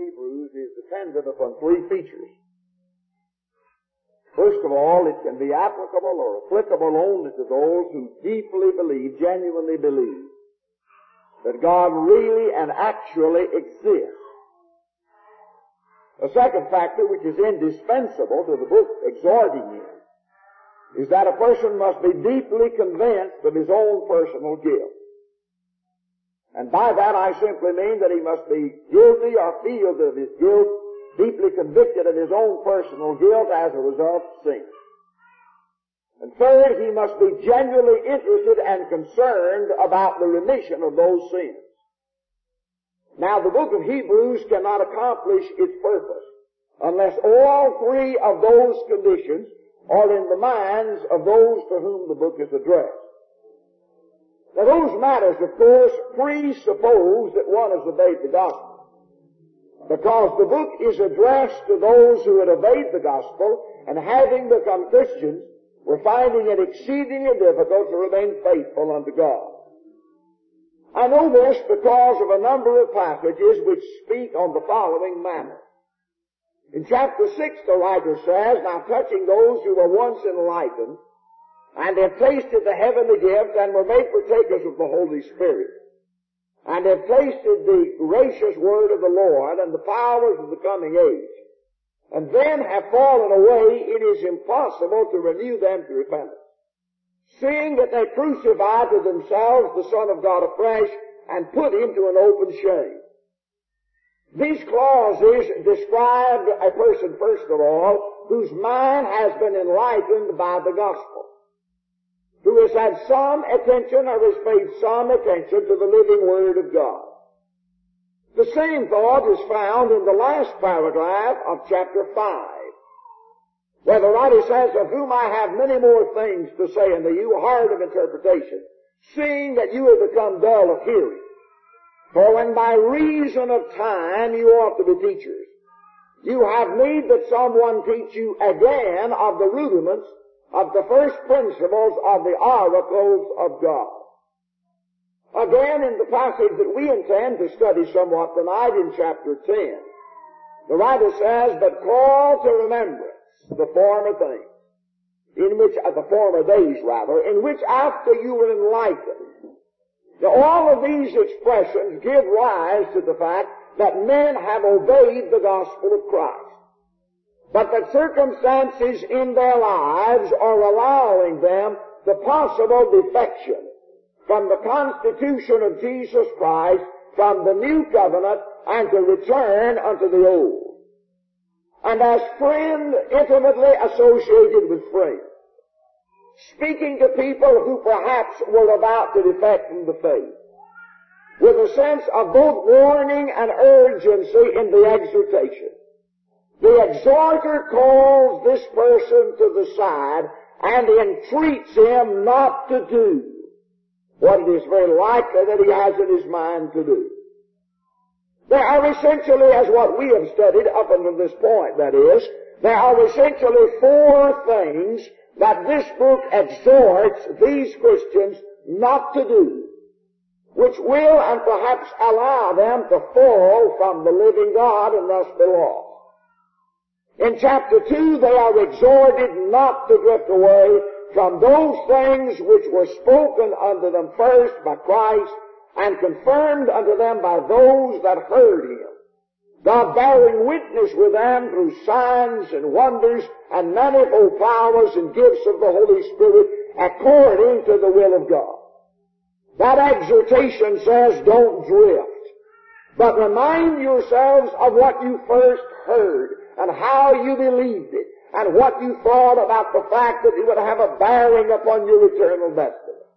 Hebrews is dependent upon three features. First of all, it can be applicable or applicable only to those who deeply believe, genuinely believe, that God really and actually exists. A second factor, which is indispensable to the book exhorting him, is that a person must be deeply convinced of his own personal guilt. And by that I simply mean that he must be guilty or feel of his guilt, deeply convicted of his own personal guilt as a result of sin. And third, he must be genuinely interested and concerned about the remission of those sins. Now, the book of Hebrews cannot accomplish its purpose unless all three of those conditions are in the minds of those to whom the book is addressed. Now, those matters, of course, presuppose that one has obeyed the gospel, because the book is addressed to those who had obeyed the gospel and, having become Christians, were finding it exceedingly difficult to remain faithful unto God. I know this because of a number of passages which speak on the following manner. In chapter 6, the writer says, "Now touching those who were once enlightened, and have tasted the heavenly gift, and were made partakers of the Holy Spirit, and have tasted the gracious word of the Lord, and the powers of the coming age, and then have fallen away, it is impossible to renew them to repentance. Seeing that they crucified to themselves the Son of God afresh, and put him to an open shame." These clauses describe a person, first of all, whose mind has been enlightened by the gospel, who has had some attention or has paid some attention to the living Word of God. The same thought is found in the last paragraph of chapter 5. Where the writer says, "Of whom I have many more things to say unto you, hard of interpretation, seeing that you have become dull of hearing. For when by reason of time you ought to be teachers, you have need that someone teach you again of the rudiments of the first principles of the oracles of God." Again, in the passage that we intend to study somewhat tonight in chapter 10, the writer says, "But call to remembrance the former things, the former days rather, in which after you were enlightened." Now, all of these expressions give rise to the fact that men have obeyed the gospel of Christ, but that circumstances in their lives are allowing them the possible defection from the constitution of Jesus Christ, from the new covenant, and to return unto the old. And as friend intimately associated with friend, speaking to people who perhaps were about to defect from the faith, with a sense of both warning and urgency in the exhortation, the exhorter calls this person to the side and entreats him not to do what it is very likely that he has in his mind to do. There are essentially, as what we have studied up until this point, that is, there are essentially four things that this book exhorts these Christians not to do, which will and perhaps allow them to fall from the living God and thus be lost. In chapter 2, they are exhorted not to drift away from those things which were spoken unto them first by Christ, and confirmed unto them by those that heard him, God bearing witness with them through signs and wonders and manifold powers and gifts of the Holy Spirit, according to the will of God. That exhortation says, don't drift, but remind yourselves of what you first heard and how you believed it and what you thought about the fact that it would have a bearing upon your eternal destiny.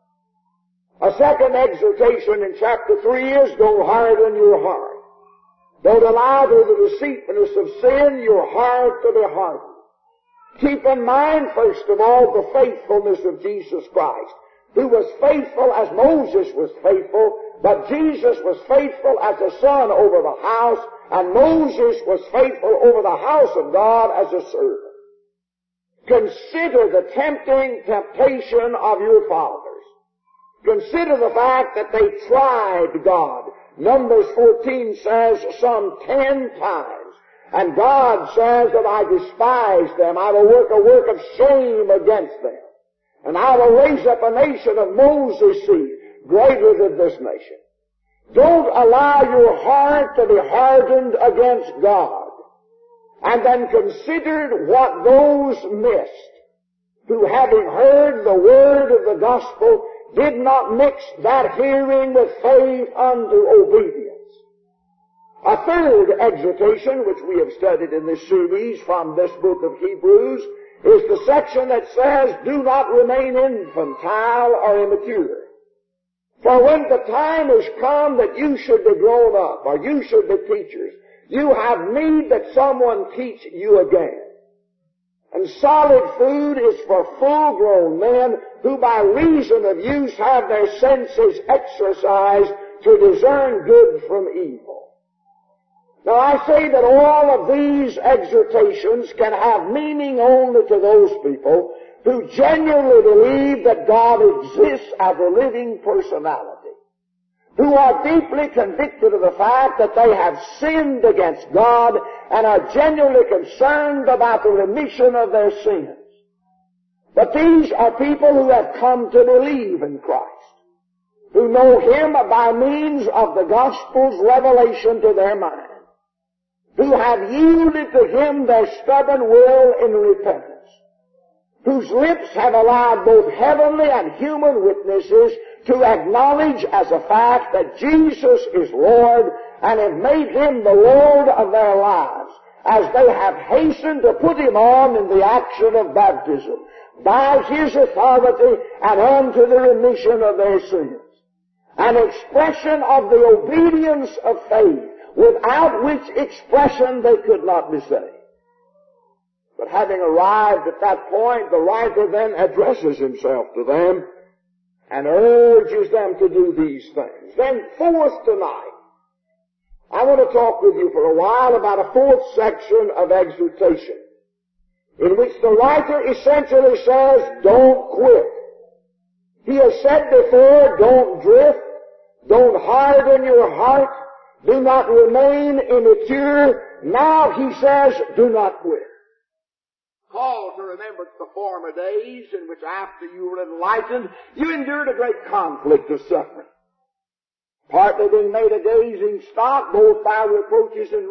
A second exhortation in chapter 3 is, don't harden your heart. Don't allow through the deceitfulness of sin your heart to be hardened. Keep in mind, first of all, the faithfulness of Jesus Christ, who was faithful as Moses was faithful, but Jesus was faithful as a son over the house, and Moses was faithful over the house of God as a servant. Consider the temptation of your fathers. Consider the fact that they tried God. Numbers 14 says some 10 times. And God says that I despise them. I will work a work of shame against them. And I will raise up a nation of Moses' seed, greater than this nation. Don't allow your heart to be hardened against God. And then consider what those missed, who having heard the word of the gospel, did not mix that hearing with faith unto obedience. A third exhortation, which we have studied in this series from this book of Hebrews, is the section that says, do not remain infantile or immature. For when the time has come that you should be grown up, or you should be teachers, you have need that someone teach you again. And solid food is for full-grown men who by reason of use have their senses exercised to discern good from evil. Now I say that all of these exhortations can have meaning only to those people who genuinely believe that God exists as a living personality, who are deeply convicted of the fact that they have sinned against God and are genuinely concerned about the remission of their sins. But these are people who have come to believe in Christ, who know Him by means of the gospel's revelation to their mind, who have yielded to Him their stubborn will in repentance, whose lips have allowed both heavenly and human witnesses to acknowledge as a fact that Jesus is Lord and have made Him the Lord of their lives, as they have hastened to put Him on in the action of baptism, by His authority and unto the remission of their sins. An expression of the obedience of faith, without which expression they could not be saved. But having arrived at that point, the writer then addresses himself to them and urges them to do these things. Then fourth tonight, I want to talk with you for a while about a fourth section of exhortation, in which the writer essentially says, don't quit. He has said before, don't drift, don't harden your heart, do not remain immature. Now he says, do not quit. Call to remembrance the former days in which after you were enlightened, you endured a great conflict of suffering, partly being made a gazing stock both by reproaches and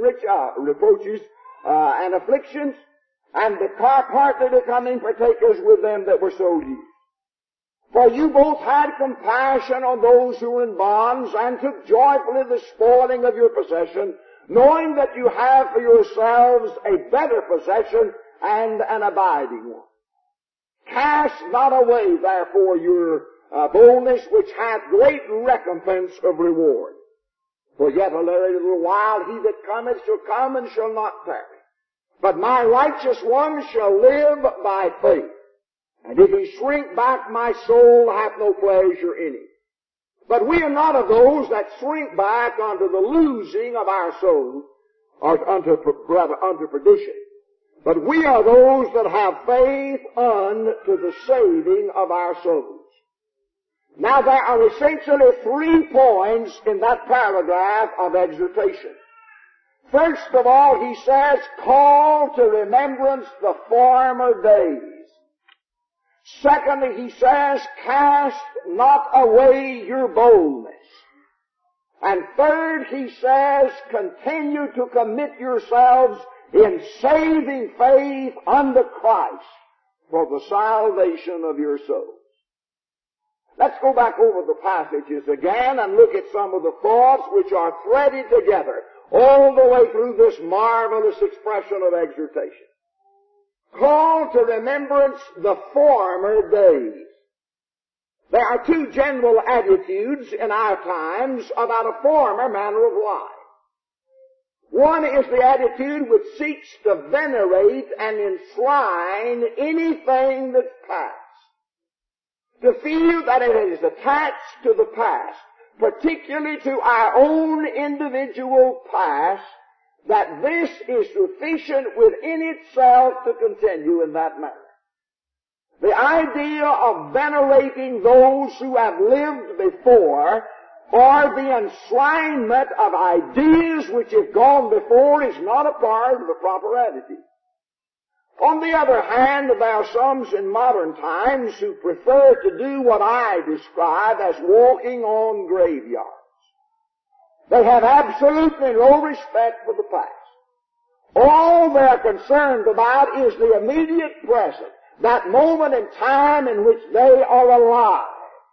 and afflictions, and partly becoming partakers with them that were so used. For you both had compassion on those who were in bonds, and took joyfully the spoiling of your possession, knowing that you have for yourselves a better possession and an abiding one. Cast not away, therefore, your boldness, which hath great recompense of reward. For yet a little while he that cometh shall come and shall not tarry. But my righteous one shall live by faith. And if he shrink back, my soul hath no pleasure in him. But we are not of those that shrink back unto the losing of our soul, or unto perdition. But we are those that have faith unto the saving of our souls. Now there are essentially 3 points in that paragraph of exhortation. First of all, he says, call to remembrance the former days. Secondly, he says, cast not away your boldness. And third, he says, continue to commit yourselves in saving faith unto Christ for the salvation of your souls. Let's go back over the passages again and look at some of the thoughts which are threaded together all the way through this marvelous expression of exhortation. Call to remembrance the former days. There are 2 general attitudes in our times about a former manner of life. One is the attitude which seeks to venerate and enshrine anything that's past, to feel that it is attached to the past, particularly to our own individual past, that this is sufficient within itself to continue in that manner. The idea of venerating those who have lived before or the enslavement of ideas which have gone before is not a part of the proper attitude. On the other hand, there are some in modern times who prefer to do what I describe as walking on graveyards. They have absolutely no respect for the past. All they're concerned about is the immediate present, that moment in time in which they are alive.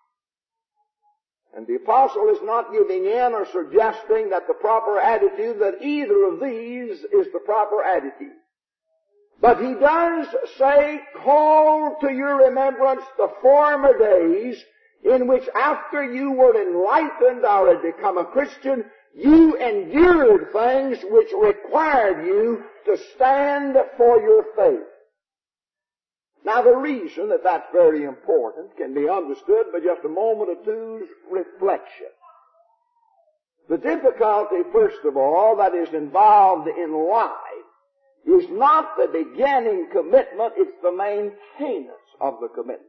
And the apostle is not giving in or suggesting that the proper attitude, that either of these is the proper attitude. But he does say, call to your remembrance the former days in which after you were enlightened or had become a Christian, you endured things which required you to stand for your faith. Now the reason that that's very important can be understood by just a moment or two's reflection. The difficulty, first of all, that is involved in life is not the beginning commitment, it's the maintenance of the commitment.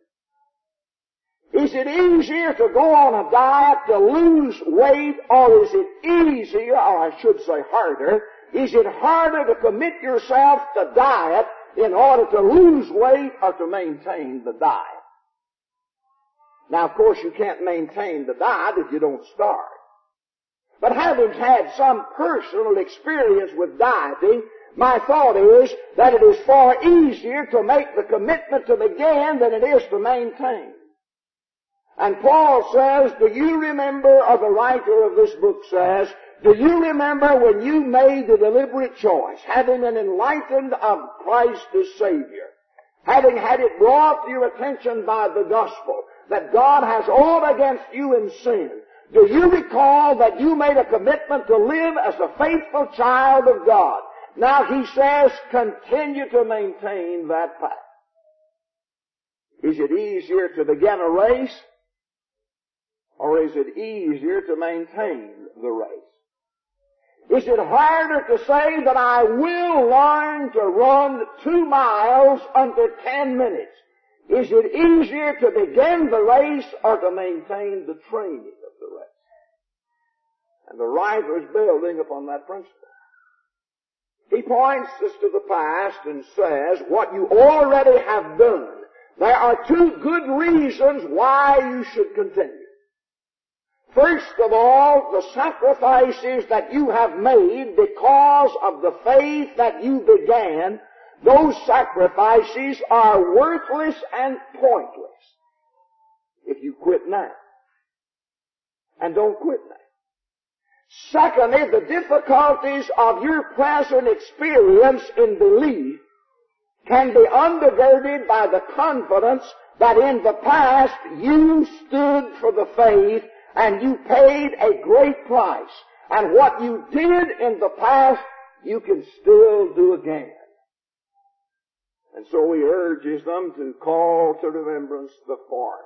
Is it easier to go on a diet to lose weight, or is it easier, or I should say harder, is it harder to commit yourself to diet in order to lose weight or to maintain the diet? Now, of course, you can't maintain the diet if you don't start. But having had some personal experience with dieting, my thought is that it is far easier to make the commitment to begin than it is to maintain. And Paul says, do you remember, or the writer of this book says, do you remember when you made the deliberate choice, having been enlightened of Christ as Savior, having had it brought to your attention by the gospel, that God has aught against you in sin, do you recall that you made a commitment to live as a faithful child of God? Now he says, continue to maintain that path. Is it easier to begin a race, or is it easier to maintain the race? Is it harder to say that I will learn to run 2 miles under 10 minutes? Is it easier to begin the race or to maintain the training of the race? And the writer is building upon that principle. He points us to the past and says, what you already have done, there are 2 good reasons why you should continue. First of all, the sacrifices that you have made because of the faith that you began, those sacrifices are worthless and pointless if you quit now. And don't quit now. Secondly, the difficulties of your present experience in belief can be undergirded by the confidence that in the past you stood for the faith and you paid a great price. And what you did in the past, you can still do again. And so he urges them to call to remembrance the former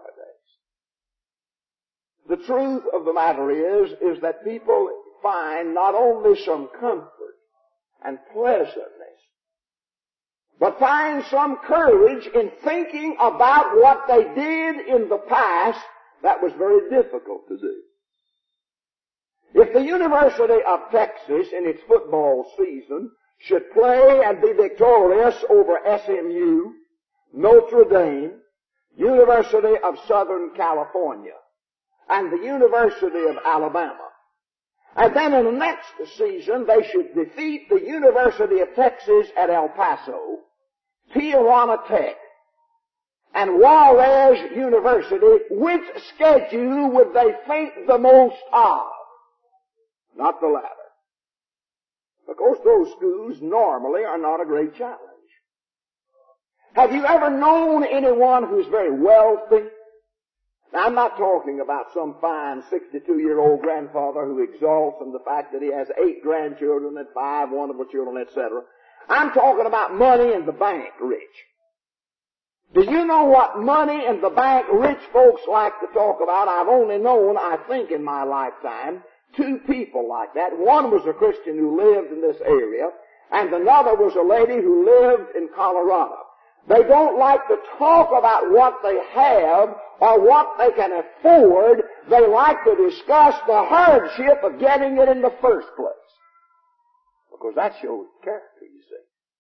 days. The truth of the matter is that people find not only some comfort and pleasantness, but find some courage in thinking about what they did in the past that was very difficult to do. If the University of Texas in its football season should play and be victorious over SMU, Notre Dame, University of Southern California, and the University of Alabama, and then in the next season they should defeat the University of Texas at El Paso, Tijuana Tech, and Juarez University, which schedule would they think the most of? Not the latter. Of course, those schools normally are not a great challenge. Have you ever known anyone who's very wealthy? Now, I'm not talking about some fine 62-year-old grandfather who exalts in the fact that he has 8 grandchildren and 5 wonderful children, etc. I'm talking about money in the bank rich. Do you know what money in the bank rich folks like to talk about? I've only known, I think in my lifetime, 2 people like that. One was a Christian who lived in this area, and another was a lady who lived in Colorado. They don't like to talk about what they have or what they can afford. they like to discuss the hardship of getting it in the first place. Because that shows character, you see.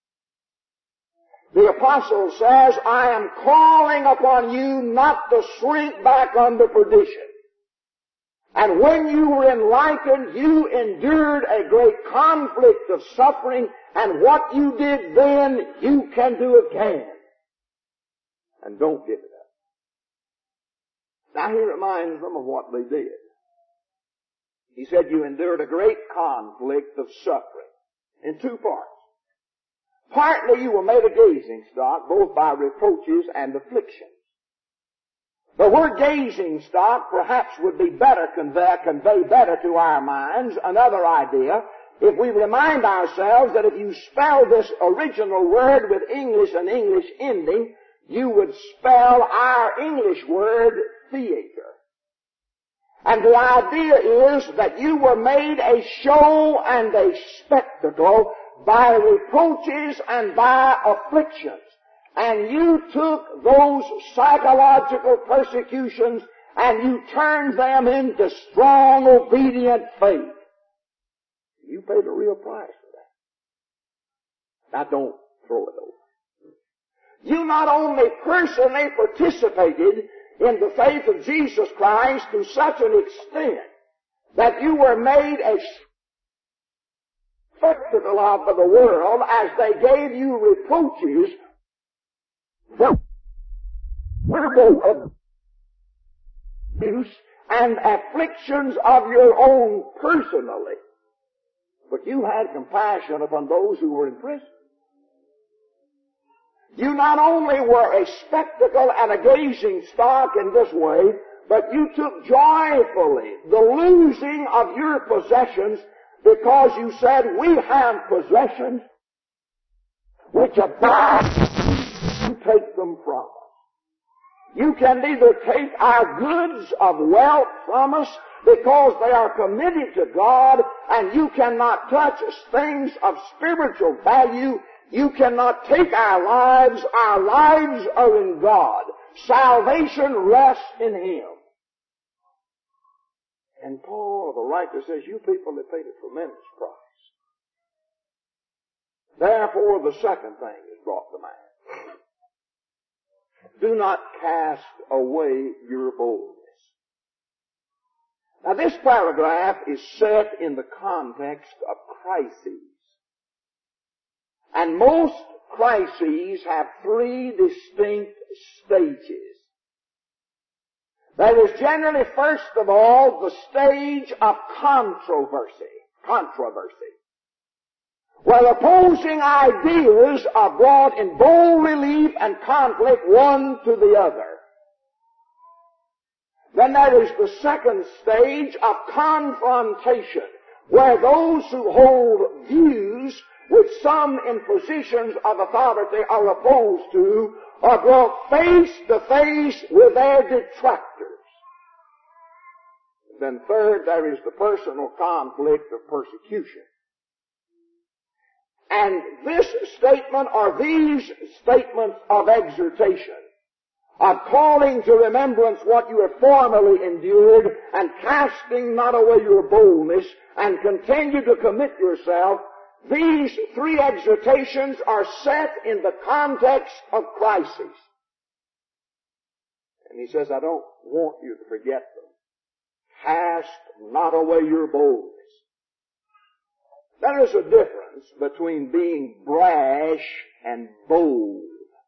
The apostle says, I am calling upon you not to shrink back unto perdition. And when you were enlightened, you endured a great conflict of suffering, and what you did then, you can do again. And don't give it up. Now he reminds them of what they did. He said, you endured a great conflict of suffering in two parts. Partly you were made a gazing stock, both by reproaches and afflictions. The word gazing stock perhaps would be better convey better to our minds another idea if we remind ourselves that if you spell this original word with English and English ending, you would spell our English word theater. And the idea is that you were made a show and a spectacle by reproaches and by afflictions. And you took those psychological persecutions and you turned them into strong, obedient faith. You paid a real price for that. Now don't throw it over. You not only personally participated in the faith of Jesus Christ to such an extent that you were made a spectacle of the world as they gave you reproaches abuse and afflictions of your own personally. But you had compassion upon those who were in prison. You not only were a spectacle and a gazing stock in this way, but you took joyfully the losing of your possessions because you said, we have possessions which abide, you take them from us. You can neither take our goods of wealth from us because they are committed to God, and you cannot touch things of spiritual value. You cannot take our lives. Our lives are in God. Salvation rests in Him. And Paul, the writer, says, you people have paid a tremendous price. Therefore, the second thing is brought to mind. Do not cast away your boldness. Now, this paragraph is set in the context of crises. And most crises have three distinct stages. There is generally, first of all, the stage of controversy, where opposing ideas are brought in bold relief and conflict one to the other. Then there is the second stage of confrontation, where those who hold views which some in positions of authority are opposed to are brought face to face with their detractors. Then third, there is the personal conflict of persecution. And this statement, or these statements of exhortation, of calling to remembrance what you have formerly endured, and casting not away your boldness, and continue to commit yourself, these three exhortations are set in the context of crisis. And he says, I don't want you to forget them. Cast not away your boldness. There is a difference between being brash and bold.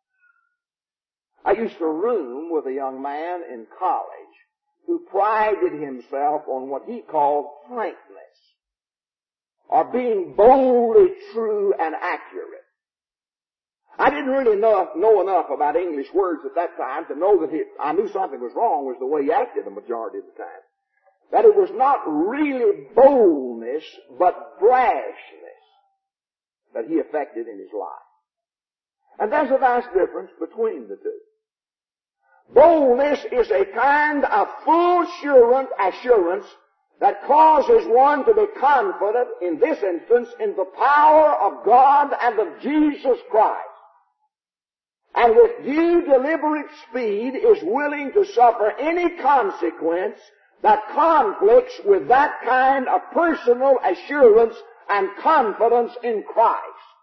I used to room with a young man in college who prided himself on what he called frankness, or being boldly true and accurate. I didn't really know enough about English words at that time to know that I knew something was wrong was the way he acted the majority of the time. That it was not really boldness, but brashness that he affected in his life. And there's a vast difference between the two. Boldness is a kind of full assurance that causes one to be confident, in this instance, in the power of God and of Jesus Christ. And with due deliberate speed is willing to suffer any consequence that conflicts with that kind of personal assurance and confidence in Christ.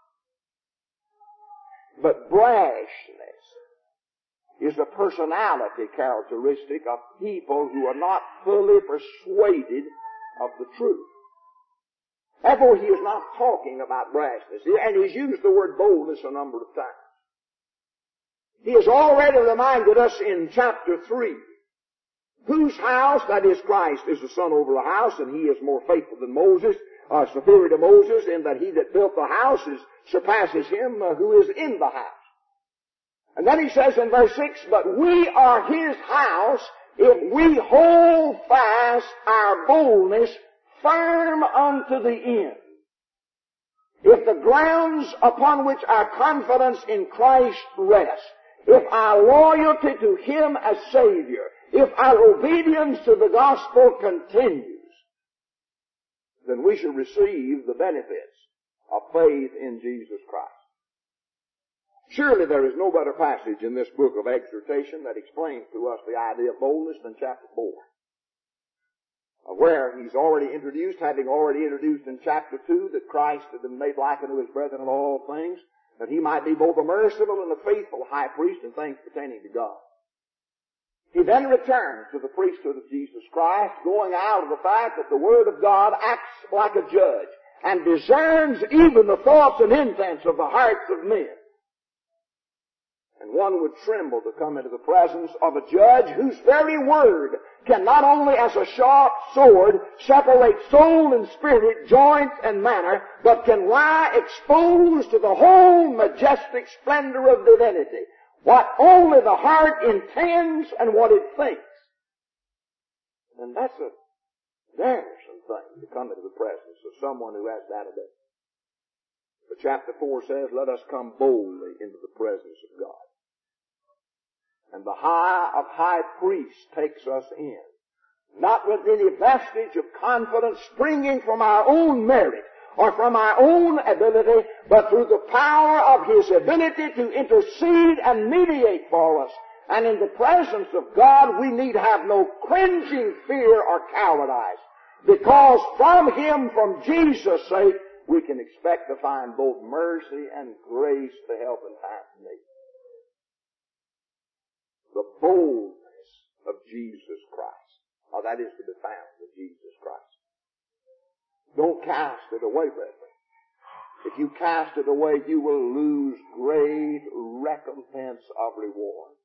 But brashness is a personality characteristic of people who are not fully persuaded of the truth. Therefore, he is not talking about brashness. And he's used the word boldness a number of times. He has already reminded us in chapter 3, whose house, that is Christ, is the son over the house, and he is more faithful than Moses, superior to Moses, in that he that built the house surpasses him who is in the house. And then he says in verse 6, but we are his house if we hold fast our boldness firm unto the end. If the grounds upon which our confidence in Christ rests, if our loyalty to him as Savior, if our obedience to the gospel continues, then we shall receive the benefits of faith in Jesus Christ. Surely there is no better passage in this book of exhortation that explains to us the idea of boldness than chapter 4. Where he's already introduced, having already introduced in chapter 2 that Christ had been made like unto his brethren in all things, that he might be both a merciful and a faithful high priest in things pertaining to God. He then returns to the priesthood of Jesus Christ, going out of the fact that the Word of God acts like a judge and discerns even the thoughts and intents of the hearts of men. And one would tremble to come into the presence of a judge whose very word can not only as a sharp sword separate soul and spirit, joints and manner, but can lie exposed to the whole majestic splendor of divinity. What only the heart intends and what it thinks. And that's a daresome thing to come into the presence of someone who has that ability. But chapter 4 says, let us come boldly into the presence of God. And the high of high priest takes us in. Not with any vestige of confidence springing from our own merit or from our own ability, but through the power of his ability to intercede and mediate for us. And in the presence of God, we need have no cringing fear or cowardice, because from him, from Jesus' sake, we can expect to find both mercy and grace to help in time of need. The boldness of Jesus Christ. Now that is to be found in Jesus Christ. Don't cast it away, brethren. If you cast it away, you will lose great recompense of reward.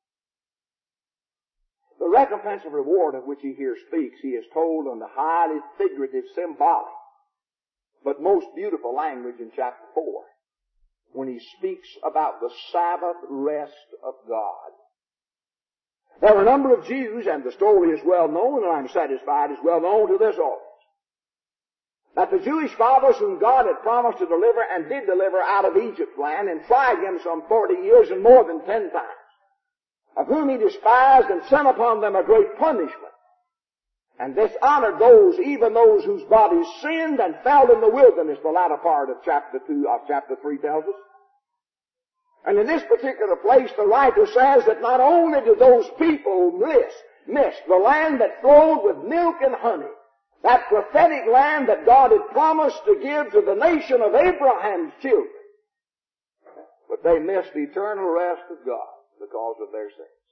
The recompense of reward of which he here speaks, he is told in the highly figurative, symbolic, but most beautiful language in chapter 4, when he speaks about the Sabbath rest of God. There were a number of Jews, and the story is well known, and I'm satisfied is well known to this audience, that the Jewish fathers whom God had promised to deliver and did deliver out of Egypt's land and tried him some 40 years and more than 10 times, of whom he despised and sent upon them a great punishment. And this honored those, even those whose bodies sinned and fell in the wilderness, the latter part of chapter 3 tells us. And in this particular place, the writer says that not only did those people miss the land that flowed with milk and honey, that prophetic land that God had promised to give to the nation of Abraham's children, but they missed the eternal rest of God because of their sins.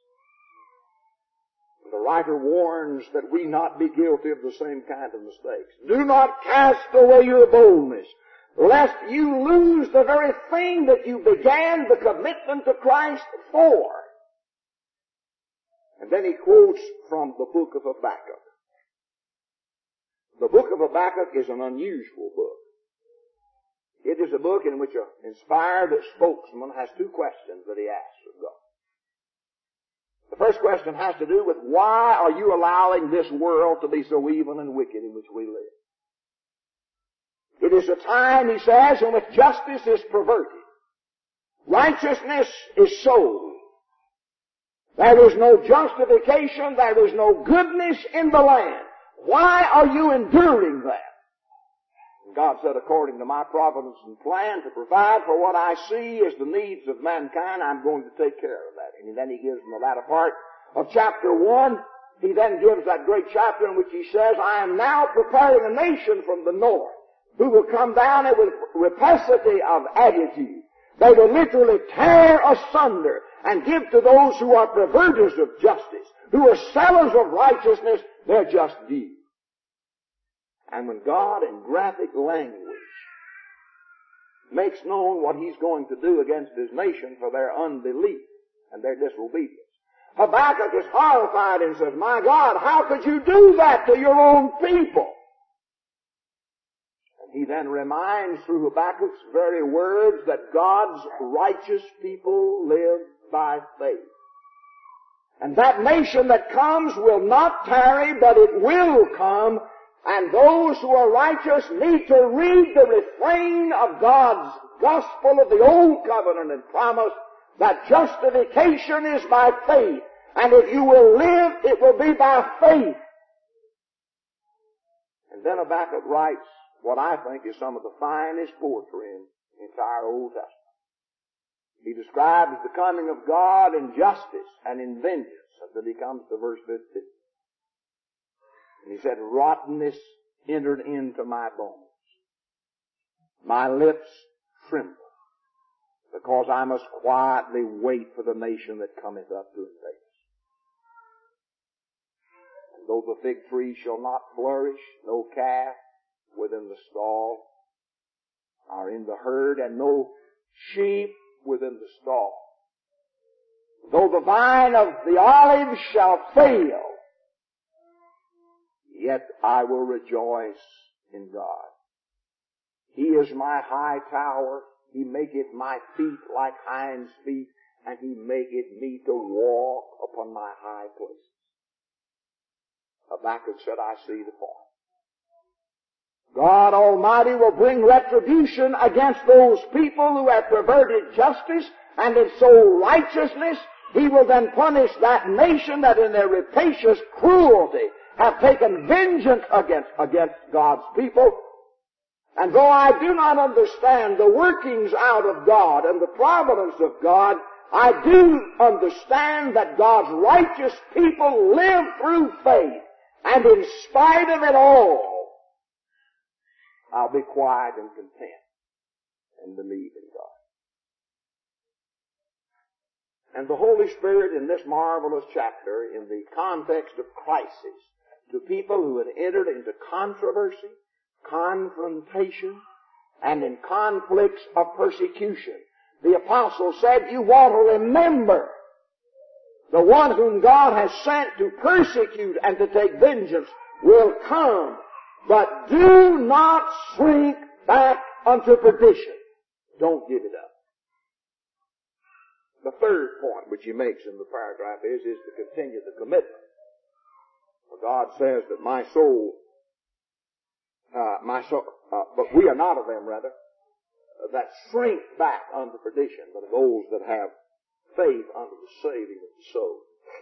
The writer warns that we not be guilty of the same kind of mistakes. Do not cast away your boldness, lest you lose the very thing that you began the commitment to Christ for. And then he quotes from the book of Habakkuk. The book of Habakkuk is an unusual book. It is a book in which an inspired spokesman has two questions that he asks of God. The first question has to do with, why are you allowing this world to be so evil and wicked in which we live? It is a time, he says, in which justice is perverted. Righteousness is sold. There is no justification, there is no goodness in the land. Why are you enduring that? And God said, according to my providence and plan to provide for what I see as the needs of mankind, I'm going to take care of that. And then he gives in the latter part of chapter 1, he then gives that great chapter in which he says, I am now preparing a nation from the north who will come down and with rapacity of attitude. They will literally tear asunder and give to those who are perverters of justice, who are sellers of righteousness, their just due. And when God in graphic language makes known what He's going to do against His nation for their unbelief and their disobedience, Habakkuk is horrified and says, my God, how could you do that to your own people? And he then reminds through Habakkuk's very words that God's righteous people live by faith. And that nation that comes will not tarry, but it will come. And those who are righteous need to read the refrain of God's gospel of the Old Covenant and promise that justification is by faith. And if you will live, it will be by faith. And then Habakkuk writes what I think is some of the finest poetry in the entire Old Testament. He describes the coming of God in justice and in vengeance until he comes to verse 15. And he said, rottenness entered into my bones. My lips tremble, because I must quietly wait for the nation that cometh up to invade us. And though the fig tree shall not flourish, no calf within the stall are in the herd, and no sheep within the stall. Though the vine of the olive shall fail, yet I will rejoice in God. He is my high tower. He maketh my feet like hinds' feet, and He maketh me to walk upon my high places. Habakkuk said, I see the point. God Almighty will bring retribution against those people who have perverted justice and in so righteousness. He will then punish that nation that in their rapacious cruelty have taken vengeance against God's people. And though I do not understand the workings out of God and the providence of God, I do understand that God's righteous people live through faith. And in spite of it all, I'll be quiet and content and believe in God. And the Holy Spirit in this marvelous chapter, in the context of crisis, to people who had entered into controversy, confrontation, and in conflicts of persecution, the apostle said, you want to remember the one whom God has sent to persecute and to take vengeance will come. But do not shrink back unto perdition. Don't give it up. The third point which he makes in the paragraph is to continue the commitment. For God says that my soul, but we are not of them, rather, that shrink back unto perdition, but of those that have faith unto the saving of the soul.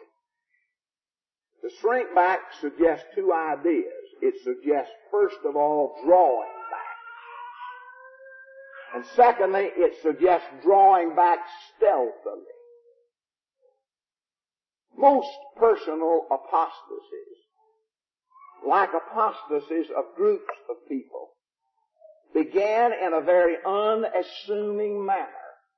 To shrink back suggests two ideas. It suggests, first of all, drawing back. And secondly, it suggests drawing back stealthily. Most personal apostasies, like apostasies of groups of people, began in a very unassuming manner.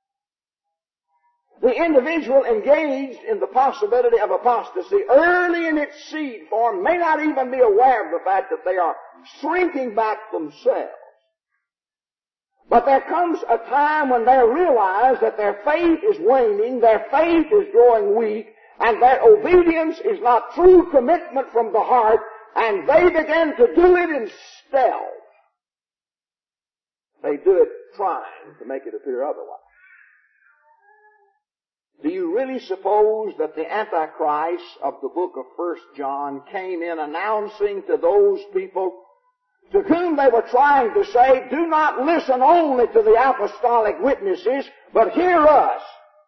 The individual engaged in the possibility of apostasy early in its seed form may not even be aware of the fact that they are shrinking back themselves. But there comes a time when they realize that their faith is waning, their faith is growing weak, and their obedience is not true commitment from the heart, and they begin to do it in stealth. They do it trying to make it appear otherwise. Do you really suppose that the Antichrist of the book of 1 John came in announcing to those people to whom they were trying to say, do not listen only to the apostolic witnesses, but hear us?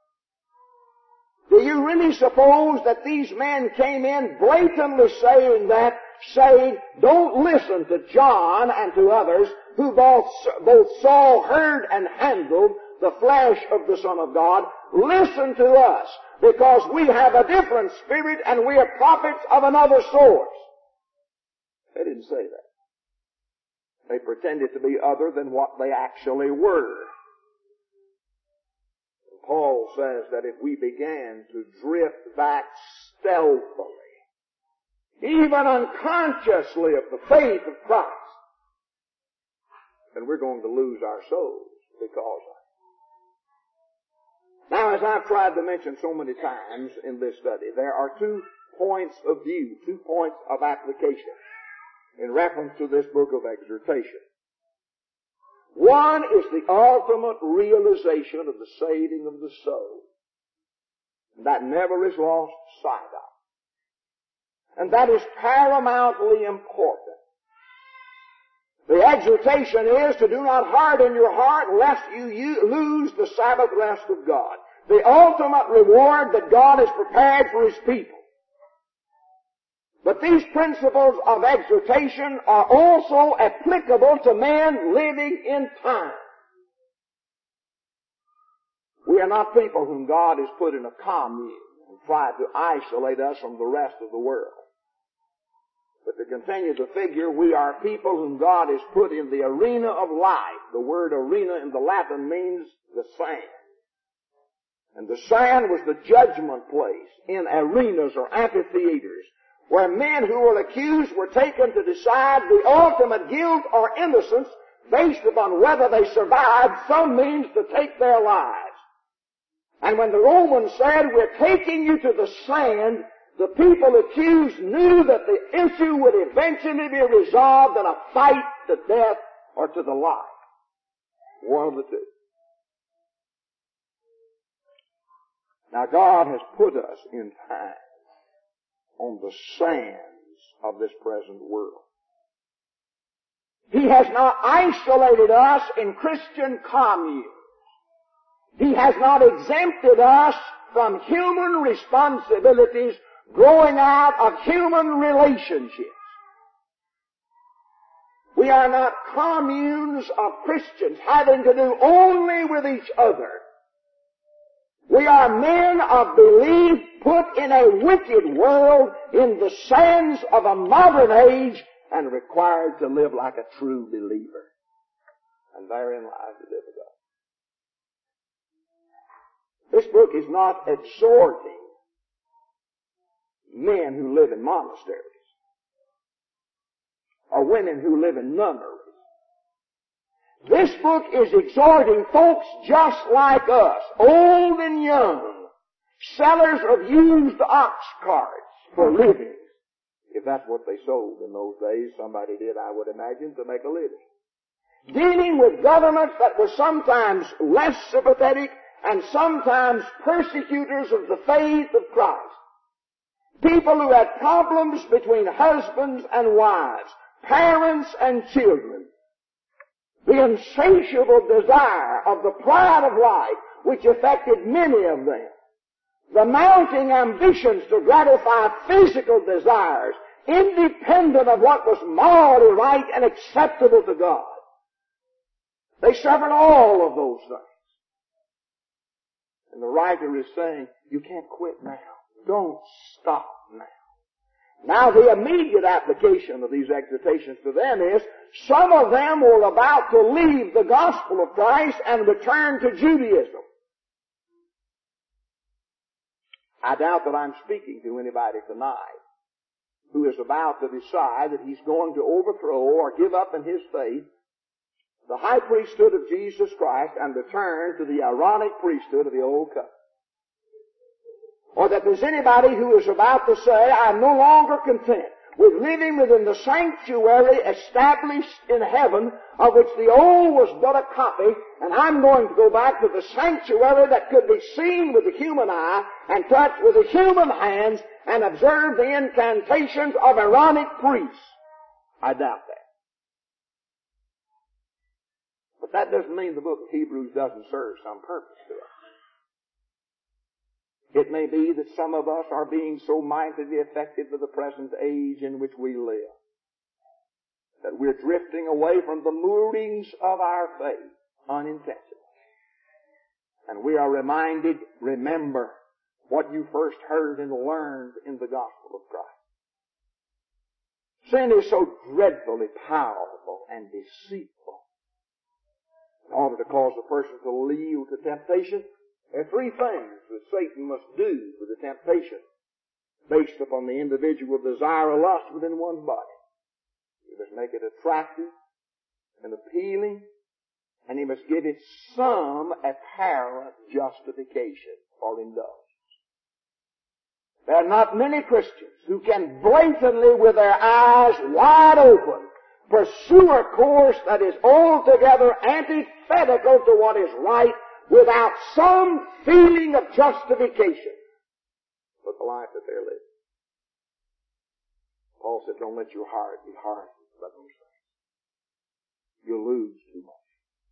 Do you really suppose that these men came in blatantly saying, don't listen to John and to others who both saw, heard, and handled the flesh of the Son of God. Listen to us. because we have a different spirit and we are prophets of another source. They didn't say that. They pretended to be other than what they actually were. Paul says that if we began to drift back stealthily, even unconsciously, of the faith of Christ, then we're going to lose our souls because of it. Now, as I've tried to mention so many times in this study, there are 2 points of view, 2 points of application in reference to this book of exhortation. One is the ultimate realization of the saving of the soul. That never is lost sight of. And that is paramountly important. The exhortation is to do not harden your heart lest you lose the Sabbath rest of God. The ultimate reward that God has prepared for His people. But these principles of exhortation are also applicable to men living in time. We are not people whom God has put in a commune and tried to isolate us from the rest of the world. But to continue the figure, we are people whom God has put in the arena of life. The word arena in the Latin means the sand. And the sand was the judgment place in arenas or amphitheaters, where men who were accused were taken to decide the ultimate guilt or innocence based upon whether they survived some means to take their lives. And when the Romans said, we're taking you to the sand, the people accused knew that the issue would eventually be resolved in a fight to death or to the life. One of the two. Now God has put us in time on the sands of this present world. He has not isolated us in Christian communes. He has not exempted us from human responsibilities growing out of human relationships. We are not communes of Christians having to do only with each other. We are men of belief put in a wicked world in the sands of a modern age and required to live like a true believer. And therein lies the difficulty. This book is not exhorting men who live in monasteries or women who live in nunneries. This book is exhorting folks just like us, old and young, sellers of used ox carts for living. If that's what they sold in those days, somebody did, I would imagine, to make a living. Dealing with governments that were sometimes less sympathetic and sometimes persecutors of the faith of Christ. People who had problems between husbands and wives, parents and children. The insatiable desire of the pride of life, which affected many of them. The mounting ambitions to gratify physical desires, independent of what was morally right and acceptable to God. They suffered all of those things. And the writer is saying, you can't quit now. Don't stop now. Now the immediate application of these exhortations to them is, some of them were about to leave the gospel of Christ and return to Judaism. I doubt that I'm speaking to anybody tonight who is about to decide that he's going to overthrow or give up in his faith the high priesthood of Jesus Christ and return to the Aaronic priesthood of the Old Covenant. Or that there's anybody who is about to say, I'm no longer content with living within the sanctuary established in heaven, of which the old was but a copy, and I'm going to go back to the sanctuary that could be seen with the human eye and touched with the human hands and observe the incantations of Aaronic priests. I doubt that. But that doesn't mean the book of Hebrews doesn't serve some purpose to us. It may be that some of us are being so mightily affected by the present age in which we live that we're drifting away from the moorings of our faith unintentionally. And we are reminded, remember, what you first heard and learned in the gospel of Christ. Sin is so dreadfully powerful and deceitful. In order to cause a person to yield to temptation, there are three things that Satan must do with the temptation based upon the individual desire or lust within one's body. He must make it attractive and appealing, and he must give it some apparent justification or indulgence. There are not many Christians who can blatantly, with their eyes wide open, pursue a course that is altogether antithetical to what is right without some feeling of justification for the life that they're living. Paul said, don't let your heart be hardened by those things. You'll lose too much.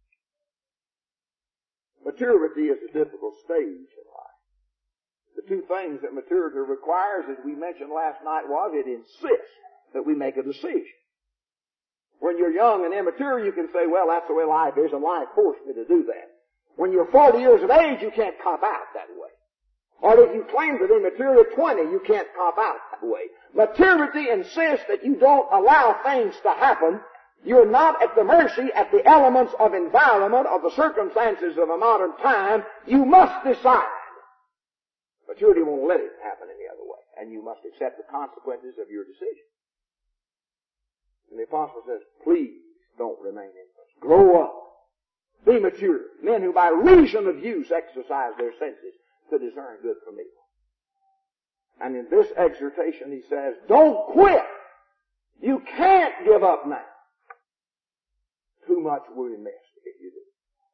Maturity is a difficult stage in life. The two things that maturity requires, as we mentioned last night, was it insists that we make a decision. When you're young and immature, you can say, well, that's the way life is, and life forced me to do that. When you're 40 years of age, you can't cop out that way. Or if you claim to be mature at 20, you can't cop out that way. Maturity insists that you don't allow things to happen. You're not at the mercy, at the elements of environment, of the circumstances of a modern time. You must decide. Maturity won't let it happen any other way. And you must accept the consequences of your decision. And the apostle says, please don't remain infants. Grow up. Be mature. Men who by reason of use exercise their senses to discern good from evil. And in this exhortation he says, don't quit. You can't give up now. Too much will be missed if you do.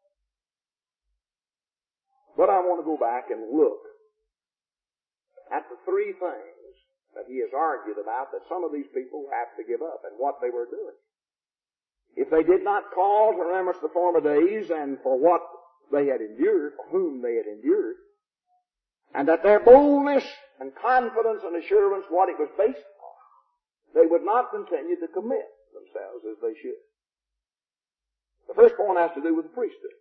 But I want to go back and look at the three things that he has argued about that some of these people have to give up and what they were doing. If they did not call to remembrance the former days and for what they had endured, for whom they had endured, and that their boldness and confidence and assurance, what it was based upon, they would not continue to commit themselves as they should. The first point has to do with the priesthood.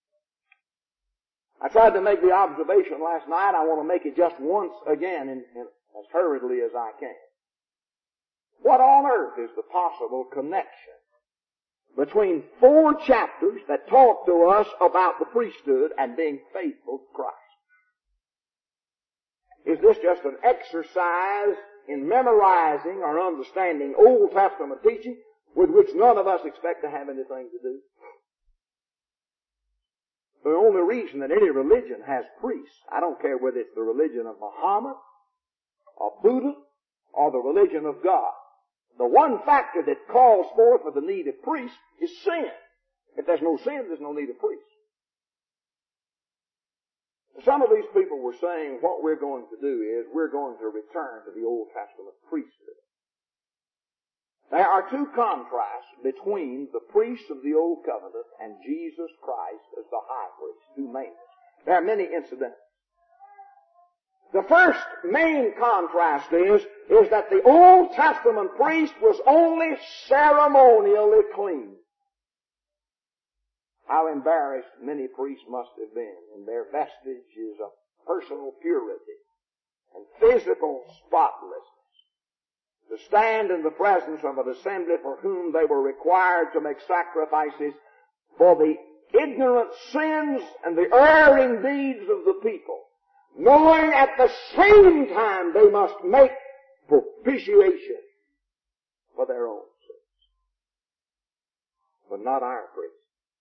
I tried to make the observation last night. I want to make it just once again as hurriedly as I can. What on earth is the possible connection between 4 chapters that talk to us about the priesthood and being faithful to Christ? Is this just an exercise in memorizing or understanding Old Testament teaching with which none of us expect to have anything to do? The only reason that any religion has priests, I don't care whether it's the religion of Muhammad or Buddha or the religion of God. The one factor that calls forth for the need of priests is sin. If there's no sin, there's no need of priests. Some of these people were saying what we're going to do is we're going to return to the Old Testament priesthood. There are two contrasts between the priests of the Old Covenant and Jesus Christ as the high priest, two main. There are many incidents. The first main contrast is that the Old Testament priest was only ceremonially clean. How embarrassed many priests must have been in their vestiges of personal purity and physical spotlessness, to stand in the presence of an assembly for whom they were required to make sacrifices for the ignorant sins and the erring deeds of the people, knowing at the same time they must make propitiation for their own sins. But not our priests.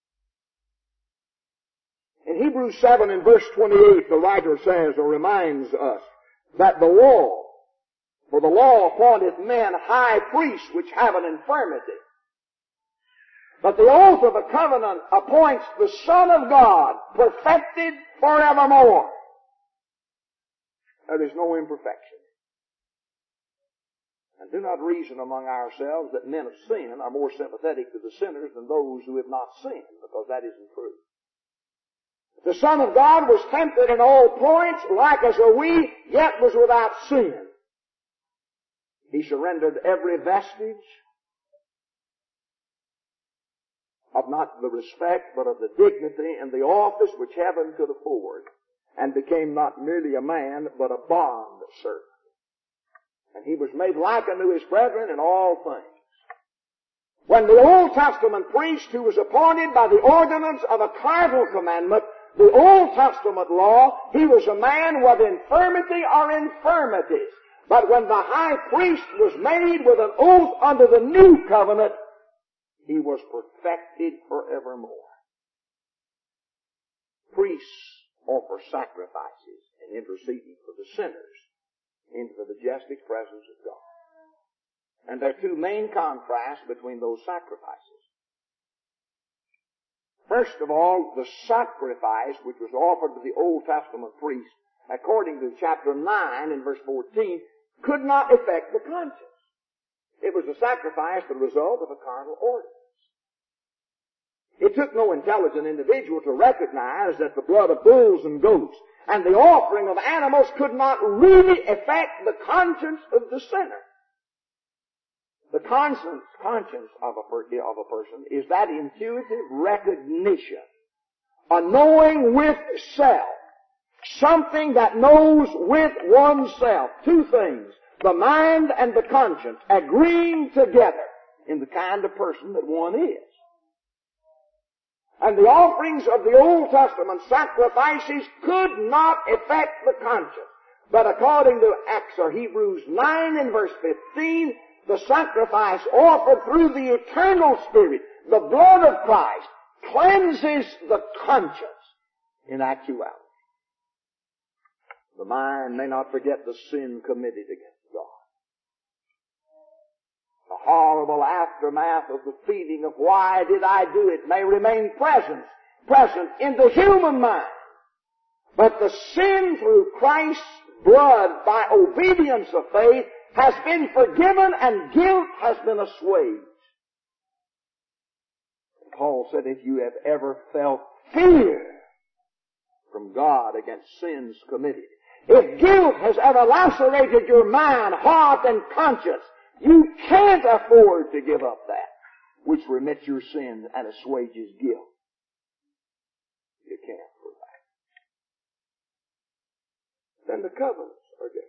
In Hebrews 7 and verse 28, the writer says or reminds us that the law, for the law appointeth men high priests which have an infirmity. But the oath of a covenant appoints the Son of God, perfected forevermore. There is no imperfection. And do not reason among ourselves that men of sin are more sympathetic to the sinners than those who have not sinned, because that isn't true. The Son of God was tempted in all points, like as are we, yet was without sin. He surrendered every vestige of not the respect, but of the dignity and the office which heaven could afford. and became not merely a man, but a bond servant. And he was made like unto his brethren in all things. When the Old Testament priest, who was appointed by the ordinance of a carnal commandment, the Old Testament law, he was a man with infirmity or infirmities. But when the high priest was made with an oath under the new covenant, he was perfected forevermore. Priests offer sacrifices and interceding for the sinners into the majestic presence of God. And there are two main contrasts between those sacrifices. First of all, the sacrifice which was offered to the Old Testament priest, according to chapter 9 and verse 14, could not affect the conscience. It was a sacrifice, the result of a carnal ordinance. It took no intelligent individual to recognize that the blood of bulls and goats and the offering of animals could not really affect the conscience of the sinner. The conscience of a person is that intuitive recognition, a knowing with self, something that knows with oneself. Two things, the mind and the conscience, agreeing together in the kind of person that one is. And the offerings of the Old Testament sacrifices could not affect the conscience. But according to Acts or Hebrews 9 and verse 15, the sacrifice offered through the eternal Spirit, the blood of Christ, cleanses the conscience in actuality. The mind may not forget the sin committed against God. The horrible aftermath of the feeling of why did I do it may remain present in the human mind. But the sin through Christ's blood by obedience of faith has been forgiven and guilt has been assuaged. Paul said, if you have ever felt fear from God against sins committed, if guilt has ever lacerated your mind, heart, and conscience, you can't afford to give up that which remits your sin and assuages guilt. You can't for that. Then the covenants are given.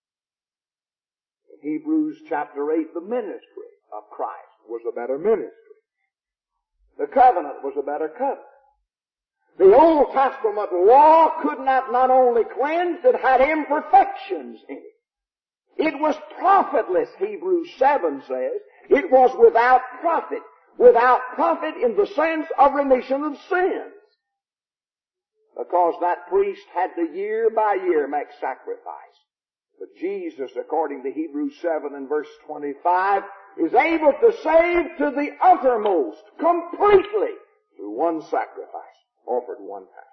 In Hebrews chapter 8, the ministry of Christ was a better ministry. The covenant was a better covenant. The Old Testament law could not only cleanse, it had imperfections in it. It was profitless, Hebrews 7 says. It was without profit. Without profit in the sense of remission of sins. Because that priest had to year by year make sacrifice. But Jesus, according to Hebrews 7 and verse 25, is able to save to the uttermost, completely, through one sacrifice, offered one time.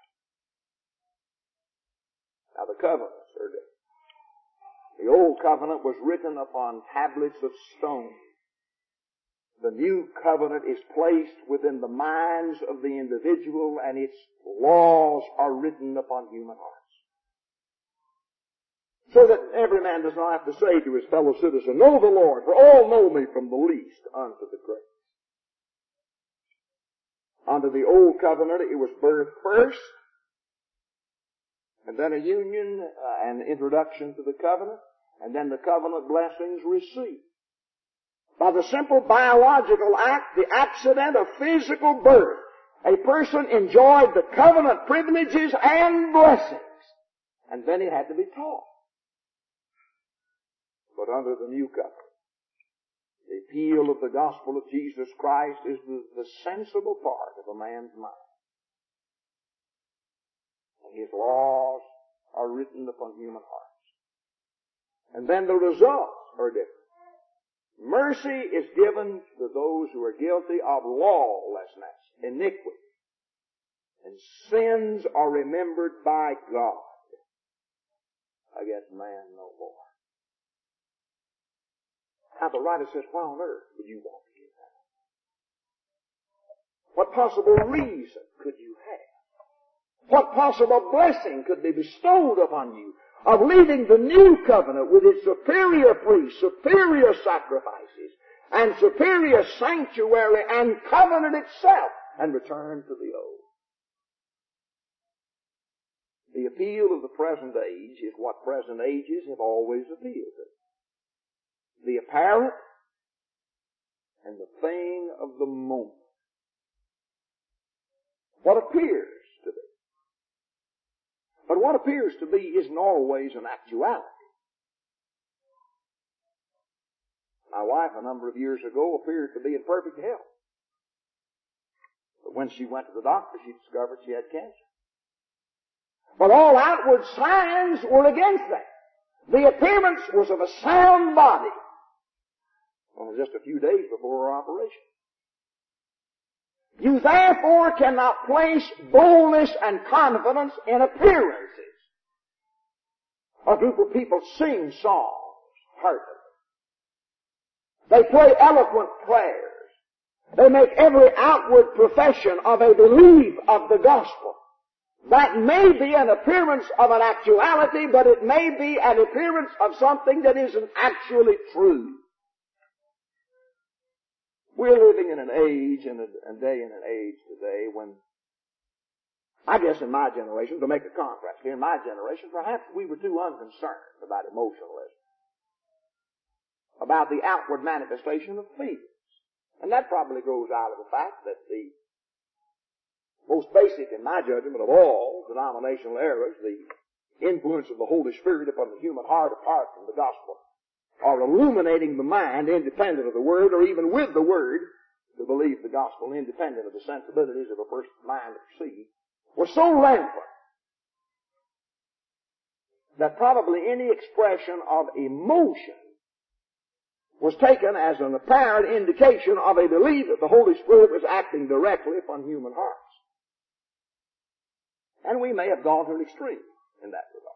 Now the covenants are different. The old covenant was written upon tablets of stone. The new covenant is placed within the minds of the individual, and its laws are written upon human hearts. So that every man does not have to say to his fellow citizen, know the Lord, for all know me from the least unto the greatest. Under the old covenant, it was birth first, and then a union and introduction to the covenant, and then the covenant blessings received. By the simple biological act, the accident of physical birth, a person enjoyed the covenant privileges and blessings, and then he had to be taught. But under the new covenant, the appeal of the gospel of Jesus Christ is the sensible part of a man's mind. And his laws are written upon human hearts. And then the results are different. Mercy is given to those who are guilty of lawlessness, iniquity. And sins are remembered by God against man no more. Now the writer says, why on earth would you want to do that? What possible reason could you have? What possible blessing could be bestowed upon you of leaving the new covenant with its superior priests, superior sacrifices, and superior sanctuary and covenant itself, and return to the old? The appeal of the present age is what present ages have always appealed to. The apparent and the thing of the moment. What appears to be. But what appears to be isn't always an actuality. My wife, a number of years ago, appeared to be in perfect health. But when she went to the doctor, she discovered she had cancer. But all outward signs were against that. The appearance was of a sound body. Only just a few days before her operation. You therefore cannot place boldness and confidence in appearances. A group of people sing songs heartily. They pray eloquent prayers. They make every outward profession of a belief of the gospel. That may be an appearance of an actuality, but it may be an appearance of something that isn't actually true. We're living in an age and a day and an age today when, I guess in my generation, to make a contrast here, in my generation, perhaps we were too unconcerned about emotionalism, about the outward manifestation of feelings. And that probably goes out of the fact that the most basic, in my judgment, of all denominational errors, the influence of the Holy Spirit upon the human heart apart from the gospel, or illuminating the mind independent of the Word, or even with the Word, to believe the gospel independent of the sensibilities of a person's mind to perceive, were so rampant that probably any expression of emotion was taken as an apparent indication of a belief that the Holy Spirit was acting directly upon human hearts. And we may have gone to an extreme in that regard.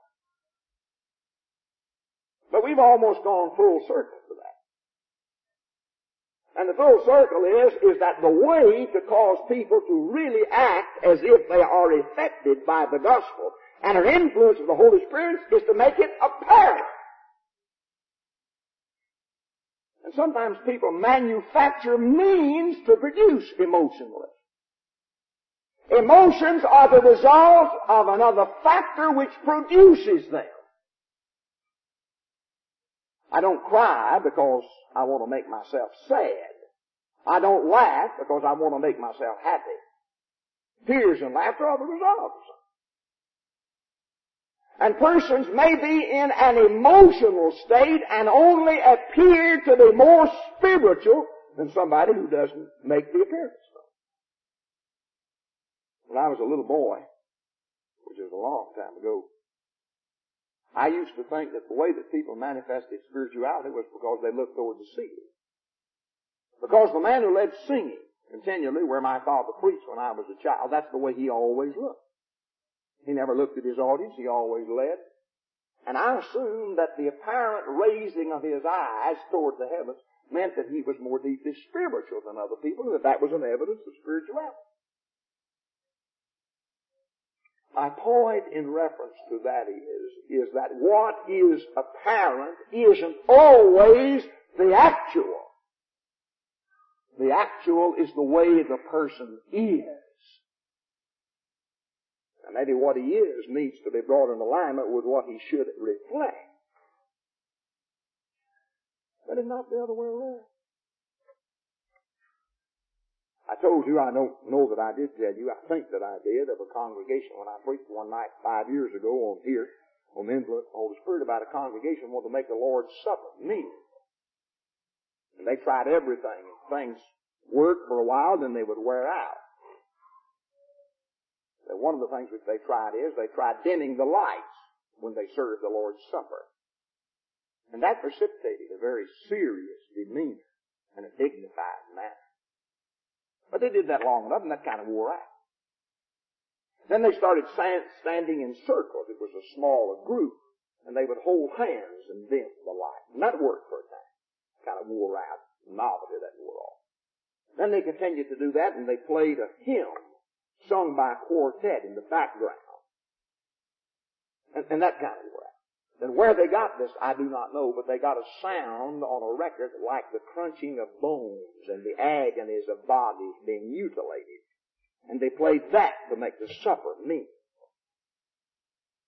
But we've almost gone full circle to that. And the full circle is that the way to cause people to really act as if they are affected by the gospel and are influenced of the Holy Spirit is to make it apparent. And sometimes people manufacture means to produce emotionalism. Emotions are the result of another factor which produces them. I don't cry because I want to make myself sad. I don't laugh because I want to make myself happy. Tears and laughter are the result of something. And persons may be in an emotional state and only appear to be more spiritual than somebody who doesn't make the appearance. When I was a little boy, which was a long time ago, I used to think that the way that people manifested spirituality was because they looked toward the ceiling. Because the man who led singing continually where my father preached when I was a child, that's the way he always looked. He never looked at his audience, he always led. And I assumed that the apparent raising of his eyes toward the heavens meant that he was more deeply spiritual than other people, and that was an evidence of spirituality. My point in reference to that is that what is apparent isn't always the actual. The actual is the way the person is. And maybe what he is needs to be brought in alignment with what he should reflect. But it's not the other way around. I told you, I don't know that I did tell you, I think that I did, of a congregation when I preached one night 5 years ago on the influence of the Holy Spirit, about a congregation wanted to make the Lord's Supper meal. And they tried everything. Things worked for a while, then they would wear out. And one of the things which they tried is they tried dimming the lights when they served the Lord's Supper. And that precipitated a very serious demeanor and a dignified manner. But they did that long enough, and that kind of wore out. Then they started standing in circles. It was a smaller group, and they would hold hands and dim the light. And that worked for a time. Kind of wore out. The novelty of that wore off. Then they continued to do that, and they played a hymn sung by a quartet in the background. And that kind of wore out. And where they got this, I do not know, but they got a sound on a record like the crunching of bones and the agonies of bodies being mutilated. And they played that to make the supper mean.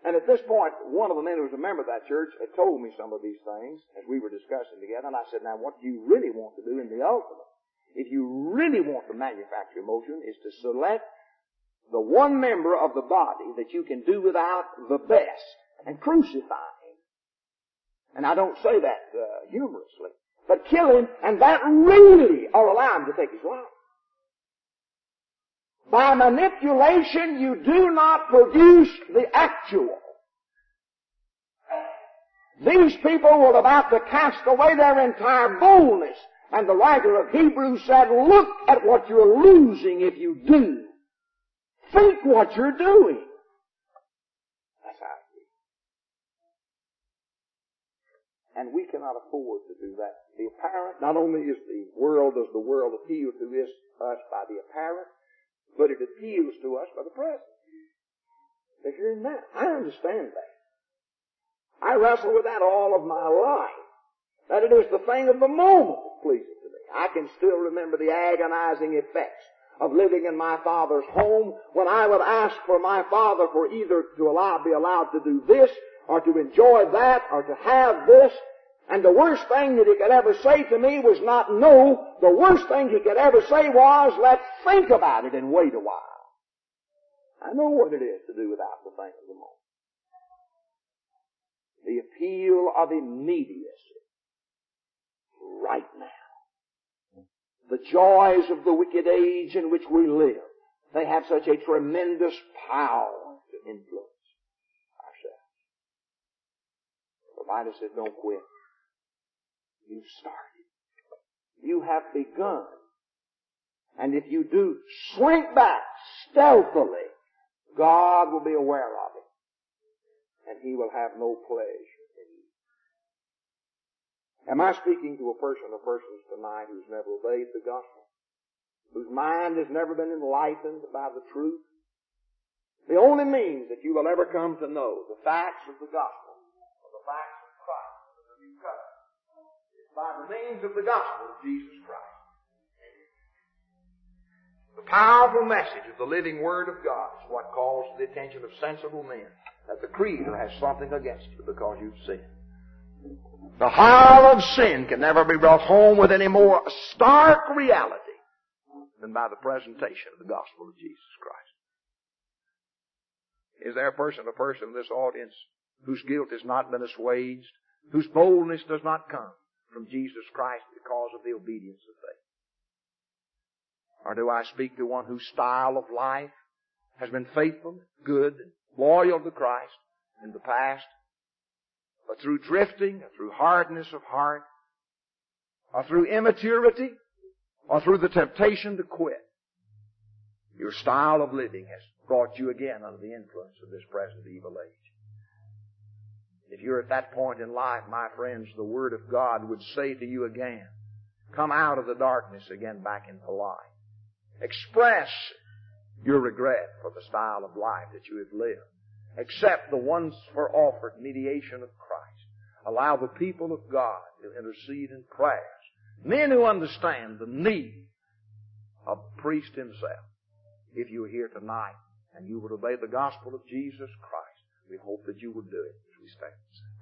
And at this point, one of the men who was a member of that church had told me some of these things as we were discussing together. And I said, now what you really want to do in the ultimate, if you really want to manufacture emotion, is to select the one member of the body that you can do without the best and crucify him. And I don't say that humorously, but kill him, and that really or allow him to take his life. By manipulation, you do not produce the actual. These people were about to cast away their entire boldness, and the writer of Hebrews said, look at what you're losing if you do. Think what you're doing. That's how it is. And we cannot afford to do that. The apparent, not only does the world appeal to us by the apparent, but it appeals to us by the present. If you're in that, I understand that. I wrestle with that all of my life. That it is the thing of the moment that pleases to me. I can still remember the agonizing effects of living in my father's home when I would ask for my father for either to be allowed to do this or to enjoy that or to have this. And the worst thing that he could ever say to me was not no. The worst thing he could ever say was, let's think about it and wait a while. I know what it is to do without the thing of the moment. The appeal of immediacy. Right now. The joys of the wicked age in which we live, they have such a tremendous power to influence ourselves. The Bible says don't quit. You've started. You have begun. And if you do shrink back stealthily, God will be aware of it. And He will have no pleasure in you. Am I speaking to a person or persons tonight who's never obeyed the gospel? Whose mind has never been enlightened by the truth? The only means that you will ever come to know the facts of the gospel, or the facts of Christ, of the new covenant, by the means of the gospel of Jesus Christ. The powerful message of the living Word of God is what calls the attention of sensible men that the Creator has something against you because you've sinned. The horror of sin can never be brought home with any more stark reality than by the presentation of the gospel of Jesus Christ. Is there a person in this audience whose guilt has not been assuaged, whose boldness does not come from Jesus Christ because of the obedience of faith? Or do I speak to one whose style of life has been faithful, good, loyal to Christ in the past, but through drifting, or through hardness of heart, or through immaturity, or through the temptation to quit, your style of living has brought you again under the influence of this present evil age? If you're at that point in life, my friends, the Word of God would say to you again, come out of the darkness again back into light. Express your regret for the style of life that you have lived. Accept the once for offered mediation of Christ. Allow the people of God to intercede in prayers. Men who understand the need of the priest himself. If you are here tonight and you would obey the gospel of Jesus Christ, we hope that you will do it as we stand.